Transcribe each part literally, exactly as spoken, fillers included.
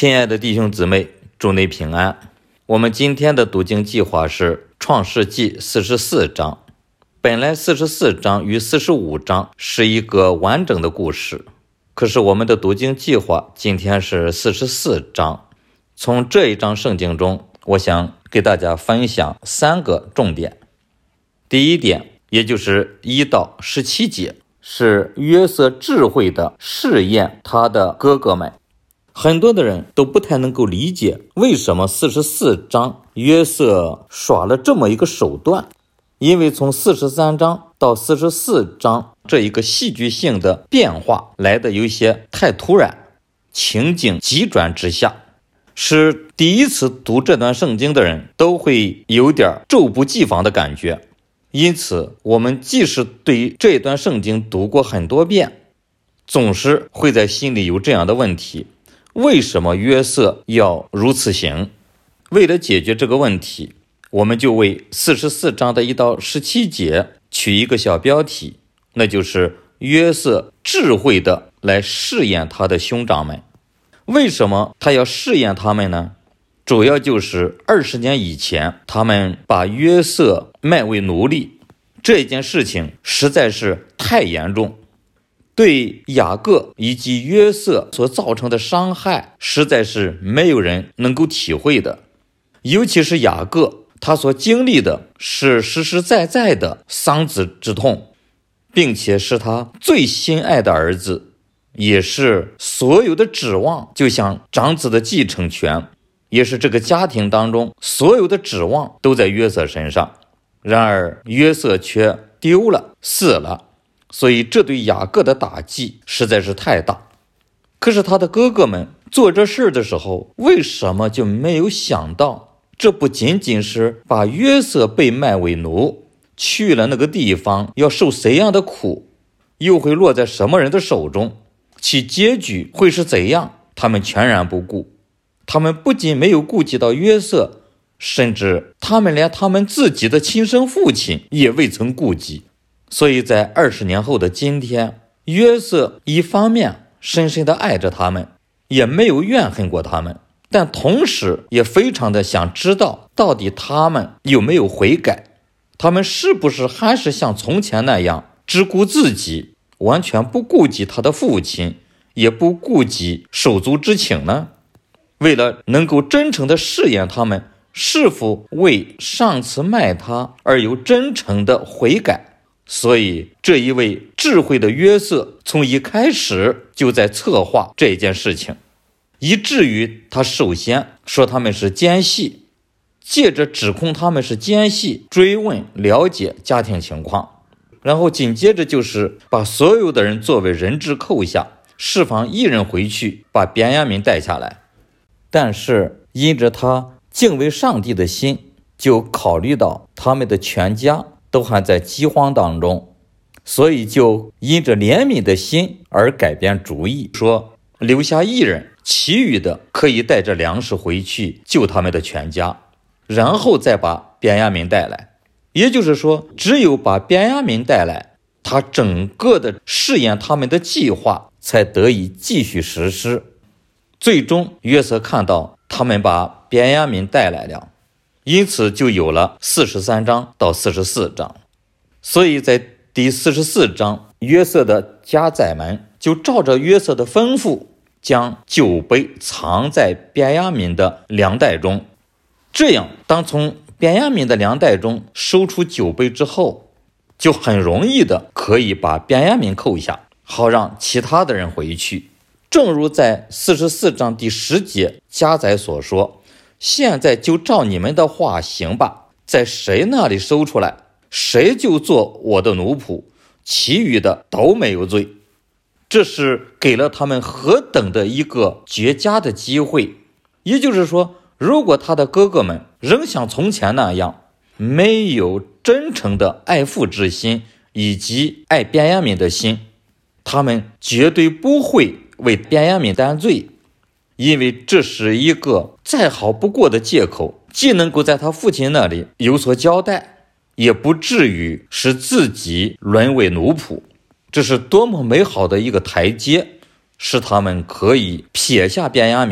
亲爱的弟兄姊妹，祝你平安。我们今天的读经计划是创世纪四十四章。本来四十四章与四十五章是一个完整的故事，可是我们的读经计划今天是四十四章。从这一章圣经中，我想给大家分享三个重点。第一点，也就是一到十七节，是约瑟智慧的试验他的哥哥们。很多的人都不太能够理解，为什么四十四章约瑟耍了这么一个手段。因为从四十三章到四十四章这一个戏剧性的变化来的有些太突然，情景急转直下，使第一次读这段圣经的人都会有点猝不及防的感觉。因此我们即使对这段圣经读过很多遍，总是会在心里有这样的问题：为什么约瑟要如此行？为了解决这个问题，我们就为四十四章的一到十七节取一个小标题，那就是约瑟智慧的来试验他的兄长们。为什么他要试验他们呢？主要就是二十年以前他们把约瑟卖为奴隶，这件事情实在是太严重，对雅各以及约瑟所造成的伤害实在是没有人能够体会的。尤其是雅各，他所经历的是实实在在的丧子之痛，并且是他最心爱的儿子，也是所有的指望就像长子的继承权，也是这个家庭当中所有的指望都在约瑟身上。然而约瑟却丢了，死了，所以这对雅各的打击实在是太大。可是他的哥哥们做这事的时候，为什么就没有想到，这不仅仅是把约瑟被卖为奴，去了那个地方要受怎样的苦，又会落在什么人的手中，其结局会是怎样，他们全然不顾。他们不仅没有顾及到约瑟，甚至他们连他们自己的亲生父亲也未曾顾及。所以在二十年后的今天，约瑟一方面深深地爱着他们，也没有怨恨过他们，但同时也非常的想知道到底他们有没有悔改，他们是不是还是像从前那样只顾自己，完全不顾及他的父亲，也不顾及手足之情呢？为了能够真诚的试验他们是否为上次卖他而有真诚的悔改，所以这一位智慧的约瑟从一开始就在策划这件事情，以至于他首先说他们是奸细，借着指控他们是奸细追问了解家庭情况，然后紧接着就是把所有的人作为人质扣下，释放一人回去，把便雅悯带下来。但是因着他敬畏上帝的心，就考虑到他们的全家都还在饥荒当中，所以就因着怜悯的心而改变主意，说留下一人，其余的可以带着粮食回去救他们的全家，然后再把便雅悯带来。也就是说，只有把便雅悯带来，他整个的试验他们的计划才得以继续实施。最终约瑟看到他们把便雅悯带来了，因此就有了四十三章到四十四章。所以在第四十四章，约瑟的家宰们就照着约瑟的吩咐，将酒杯藏在便雅悯的粮袋中。这样当从便雅悯的粮袋中收出酒杯之后，就很容易的可以把便雅悯扣下，好让其他的人回去。正如在四十四章第十节家宰所说，现在就照你们的话行吧，在谁那里收出来，谁就做我的奴仆，其余的都没有罪。这是给了他们何等的一个绝佳的机会。也就是说，如果他的哥哥们仍像从前那样，没有真诚的爱父之心以及爱便雅悯的心，他们绝对不会为便雅悯担罪，因为这是一个再好不过的借口，既能够在他父亲那里有所交代，也不至于使自己沦为奴仆。这是多么美好的一个台阶，使他们可以撇下便雅悯，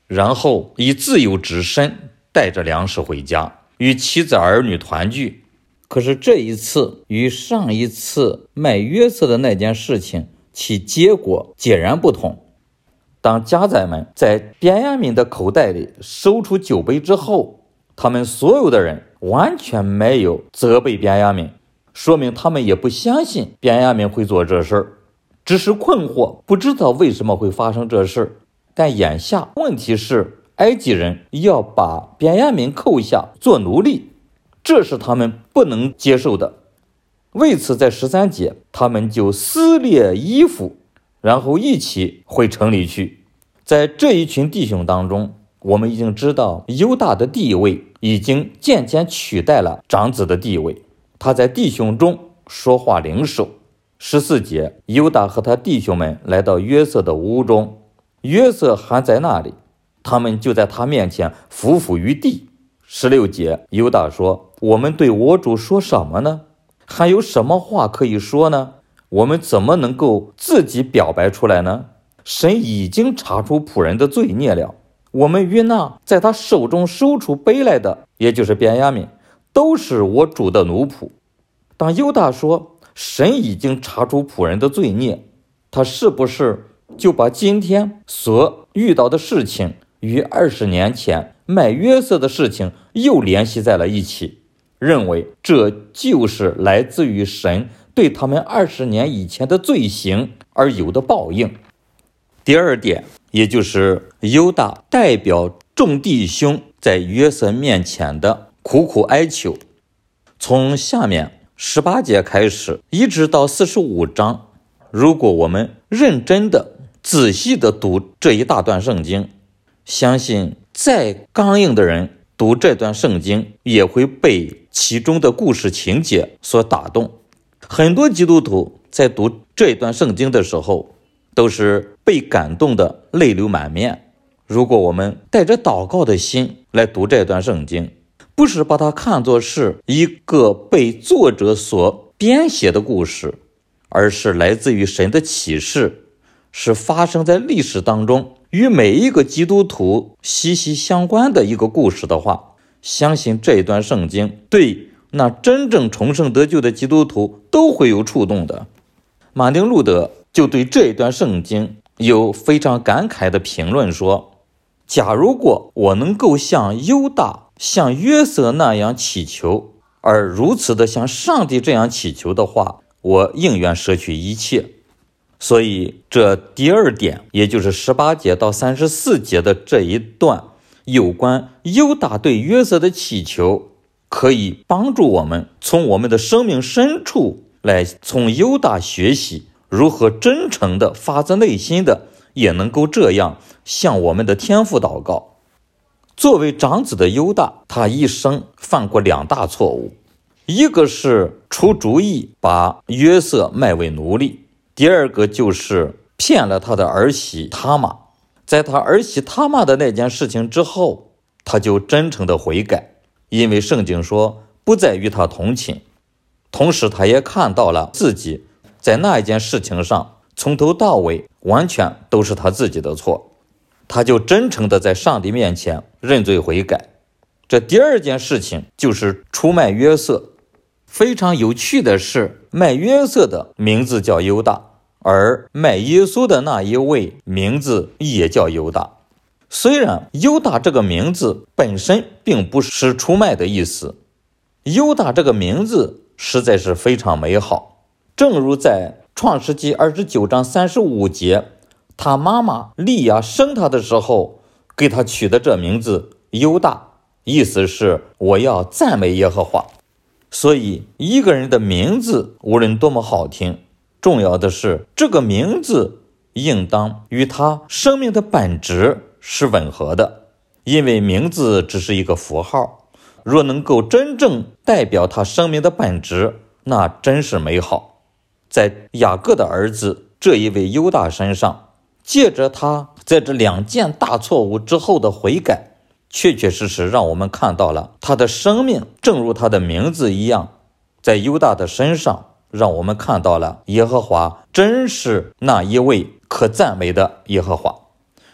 然后以自由之身带着粮食回家，与妻子儿女团聚。可是这一次与上一次卖约瑟的那件事情，其结果截然不同。当家宰们在便雅悯的口袋里搜出酒杯之后，他们所有的人完全没有责备便雅悯，说明他们也不相信便雅悯会做这事儿，只是困惑，不知道为什么会发生这事。但眼下问题是，埃及人要把便雅悯扣下做奴隶，这是他们不能接受的。为此在十三节他们就撕裂衣服，然后一起回城里去。在这一群弟兄当中，我们已经知道犹大的地位已经渐渐取代了长子的地位，他在弟兄中说话领首。十四节，犹大和他弟兄们来到约瑟的屋中，约瑟还在那里，他们就在他面前伏伏于地。十六节，犹大说：我们对我主说什么呢？还有什么话可以说呢？我们怎么能够自己表白出来呢？神已经查出仆人的罪孽了，我们与那在他手中收出杯来的，也就是便雅悯，都是我主的奴仆。当犹大说神已经查出仆人的罪孽，他是不是就把今天所遇到的事情与二十年前卖约瑟的事情又联系在了一起，认为这就是来自于神对他们二十年以前的罪行而有的报应？第二点，也就是犹大代表众弟兄在约瑟面前的苦苦哀求。从下面十八节开始一直到四十五章，如果我们认真的仔细的读这一大段圣经，相信再刚硬的人读这段圣经也会被其中的故事情节所打动。很多基督徒在读这段圣经的时候都是被感动的泪流满面。如果我们带着祷告的心来读这段圣经，不是把它看作是一个被作者所编写的故事，而是来自于神的启示，是发生在历史当中与每一个基督徒息息相关的一个故事的话，相信这一段圣经对那真正重生得救的基督徒都会有触动的。马丁路德就对这一段圣经有非常感慨的评论说，假如果我能够像犹大像约瑟那样祈求，而如此的像上帝这样祈求的话，我宁愿舍去一切。所以这第二点，也就是十八节到三十四节的这一段有关犹大对约瑟的祈求，可以帮助我们从我们的生命深处来从犹大学习如何真诚的发自内心的也能够这样向我们的天父祷告。作为长子的犹大，他一生犯过两大错误，一个是出主意把约瑟卖为奴隶，第二个就是骗了他的儿媳他玛。在他儿媳他玛的那件事情之后，他就真诚的悔改，因为圣经说不再与他同寝。同时他也看到了自己在那一件事情上从头到尾完全都是他自己的错，他就真诚的在上帝面前认罪悔改。这第二件事情就是出卖约瑟。非常有趣的是，卖约瑟的名字叫犹大，而卖耶稣的那一位名字也叫犹大。虽然犹大这个名字本身并不是出卖的意思，犹大这个名字实在是非常美好。正如在创世纪二十九章三十五节，他妈妈利亚生他的时候给他取的这名字犹大，意思是我要赞美耶和华。所以一个人的名字无论多么好听，重要的是这个名字应当与他生命的本质是吻合的，因为名字只是一个符号，若能够真正代表他生命的本质，那真是美好。在雅各的儿子这一位犹大身上，借着他在这两件大错误之后的悔改，确确实实让我们看到了他的生命正如他的名字一样，在犹大的身上让我们看到了耶和华真是那一位可赞美的耶和华。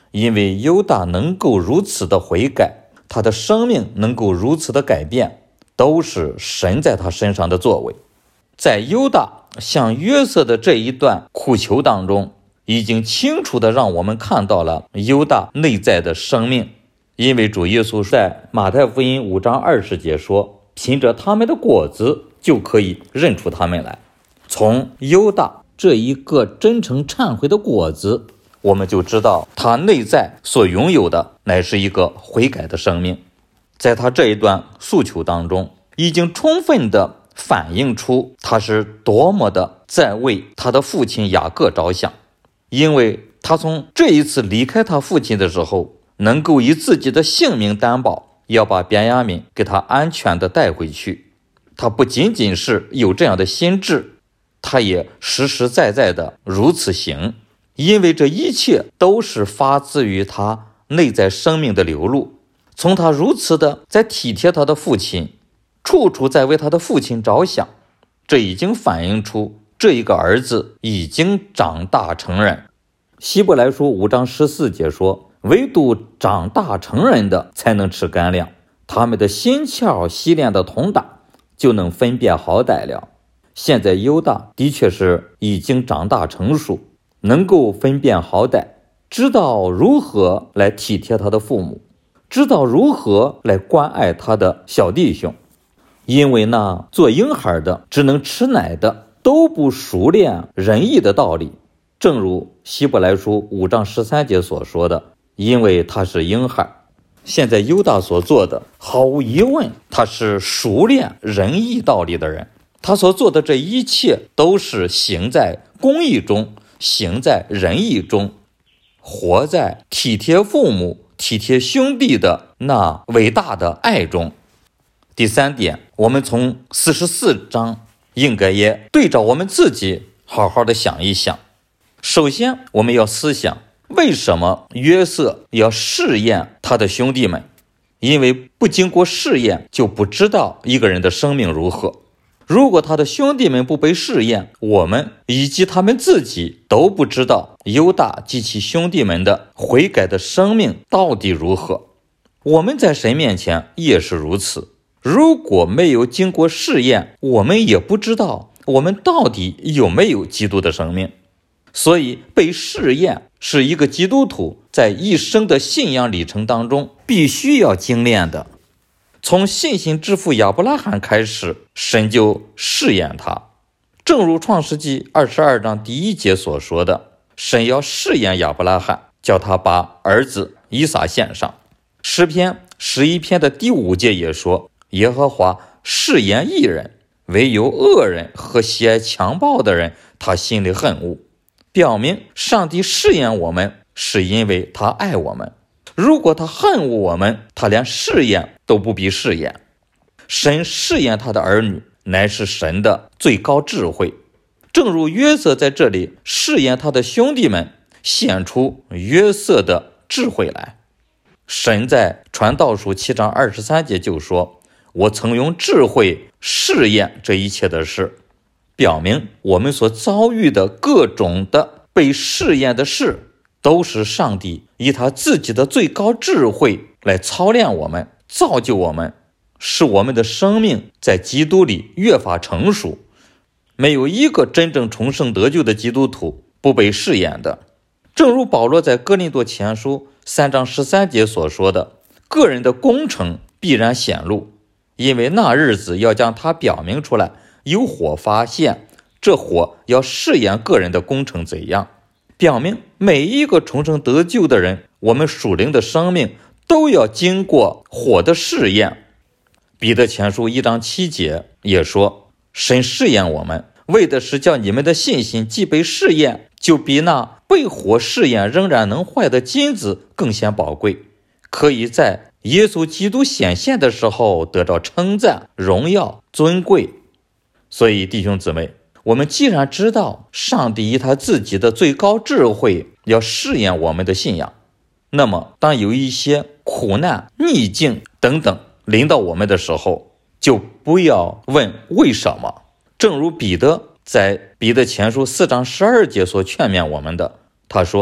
因为犹大能够如此的悔改，他的生命能够如此的改变，都是神在他身上的作为。在犹大向约瑟的这一段苦求当中，已经清楚的让我们看到了犹大内在的生命。因为主耶稣在马太福音五章二十节说，凭着他们的果子就可以认出他们来。从犹大这一个真诚忏悔的果子，我们就知道他内在所拥有的乃是一个悔改的生命。在他这一段诉求当中，已经充分的反映出他是多么的在为他的父亲雅各着想。因为他从这一次离开他父亲的时候，能够以自己的性命担保，要把便雅悯给他安全的带回去。他不仅仅是有这样的心志，他也实实在在的如此行。因为这一切都是发自于他内在生命的流露。从他如此的在体贴他的父亲，处处在为他的父亲着想，这已经反映出这一个儿子已经长大成人。希伯来书五章十四节说，唯独长大成人的才能吃干粮，他们的心窍习练的同大，就能分辨好歹了。现在犹大的确是已经长大成熟，能够分辨好歹，知道如何来体贴他的父母，知道如何来关爱他的小弟兄。因为那做婴孩的只能吃奶的，都不熟练仁义的道理。正如希伯来书五章十三节所说的，因为他是婴孩。现在犹大所做的，毫无疑问他是熟练仁义道理的人。他所做的这一切都是行在公义中，行在仁义中，活在体贴父母体贴兄弟的那伟大的爱中。第三点，我们从四十四章应该也对照我们自己好好的想一想。首先我们要思想，为什么约瑟要试验他的兄弟们？因为不经过试验，就不知道一个人的生命如何。如果他的兄弟们不被试验，我们以及他们自己都不知道犹大及其兄弟们的悔改的生命到底如何。我们在神面前也是如此，如果没有经过试验，我们也不知道我们到底有没有基督的生命。所以被试验是一个基督徒在一生的信仰里程当中必须要经历的。从信心之父亚伯拉罕开始，神就试验他。正如创世纪二十二章第一节所说的，神要试验亚伯拉罕，叫他把儿子以撒献上。诗篇十一篇的第五节也说，耶和华试验义人，唯有恶人和喜爱强暴的人，他心里恨恶。表明上帝试验我们是因为他爱我们，如果他恨恶我们，他连试验都不必试验。神试验他的儿女，乃是神的最高智慧。正如约瑟在这里试验他的兄弟们，显出约瑟的智慧来。神在传道书七章二十三节就说，我曾用智慧试验这一切的事。表明我们所遭遇的各种的被试验的事，都是上帝以他自己的最高智慧来操练我们，造就我们，使我们的生命在基督里越发成熟。没有一个真正重生得救的基督徒不被试验的。正如保罗在哥林多前书三章十三节所说的，个人的工程必然显露，因为那日子要将它表明出来。有火发现，这火要试验个人的工程怎样，表明每一个重生得救的人，我们属灵的生命都要经过火的试验。彼得前书一章七节也说，神试验我们，为的是叫你们的信心既被试验，就比那被火试验仍然能坏的金子更显宝贵，可以在耶稣基督显现的时候得到称赞、荣耀、尊贵。所以弟兄姊妹，我们既然知道上帝以他自己的最高智慧要试验我们的信仰，那么当有一些苦难、逆境等等临到我们的时候，就不要问为什么。正如彼得在彼得前书四章十二节所劝勉我们的，他说，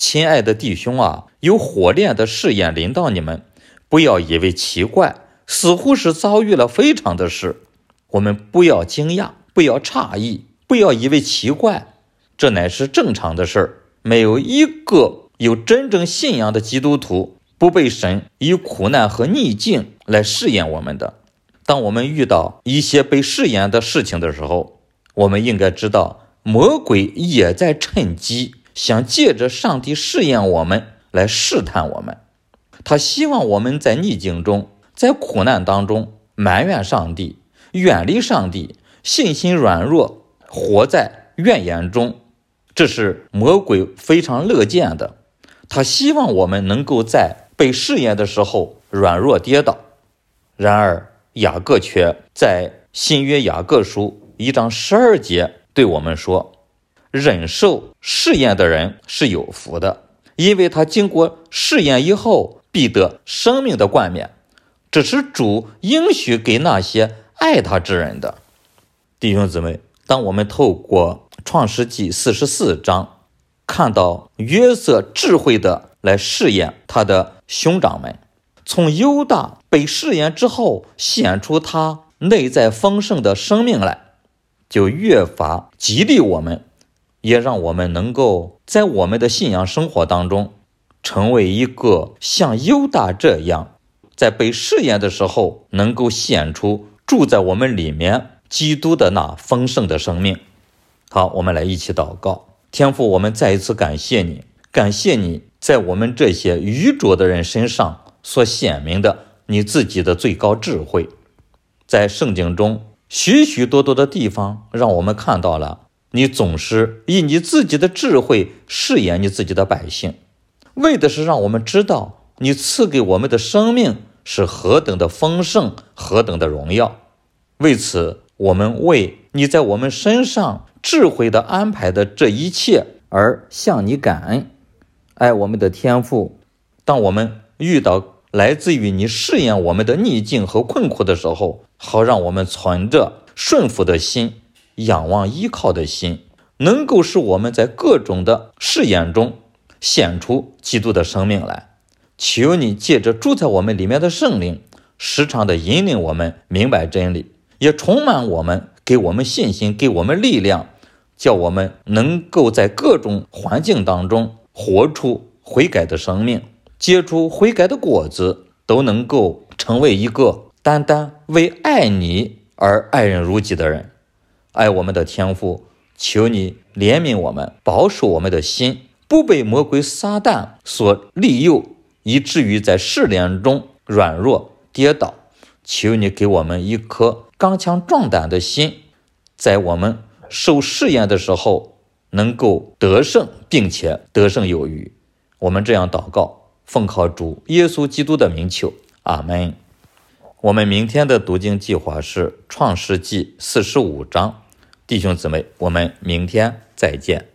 亲爱的弟兄啊，有火炼的试验临到你们，不要以为奇怪，似乎是遭遇了非常的事。我们不要惊讶，不要诧异，不要以为奇怪，这乃是正常的事儿。没有一个有真正信仰的基督徒不被神以苦难和逆境来试验我们的。当我们遇到一些被试验的事情的时候，我们应该知道，魔鬼也在趁机想借着上帝试验我们来试探我们。他希望我们在逆境中，在苦难当中埋怨上帝，远离上帝，信心软弱，活在怨言中。这是魔鬼非常乐见的。他希望我们能够在被试验的时候软弱跌倒。然而雅各却在新约雅各书一章十二节对我们说，忍受试验的人是有福的，因为他经过试验以后必得生命的冠冕，这是主应许给那些爱他之人的。弟兄姊妹，当我们透过创世纪四十四章看到约瑟智慧的来试验他的兄长们，从犹大被试验之后显出他内在丰盛的生命来，就越发激励我们，也让我们能够在我们的信仰生活当中成为一个像犹大这样，在被试验的时候能够显出住在我们里面基督的那丰盛的生命。好，我们来一起祷告。天父，我们再一次感谢你，感谢你在我们这些愚拙的人身上所显明的你自己的最高智慧。在圣经中许许多多的地方让我们看到了你总是以你自己的智慧试验你自己的百姓，为的是让我们知道你赐给我们的生命是何等的丰盛，何等的荣耀。为此，我们为你在我们身上智慧的安排的这一切而向你感恩。爱我们的天父，当我们遇到来自于你试验我们的逆境和困苦的时候，好让我们存着顺服的心，仰望依靠的心，能够使我们在各种的试验中显出基督的生命来。求你借着住在我们里面的圣灵，时常的引领我们明白真理，也充满我们，给我们信心，给我们力量，叫我们能够在各种环境当中活出悔改的生命，结出悔改的果子，都能够成为一个单单为爱你而爱人如己的人。爱我们的天父，求你怜悯我们，保守我们的心，不被魔鬼撒旦所利诱，以至于在试炼中软弱跌倒。求你给我们一颗刚强壮胆的心，在我们受试验的时候能够得胜，并且得胜有余。我们这样祷告，奉靠主耶稣基督的名求，阿们。我们明天的读经计划是创世纪四十五章。弟兄姊妹，我们明天再见。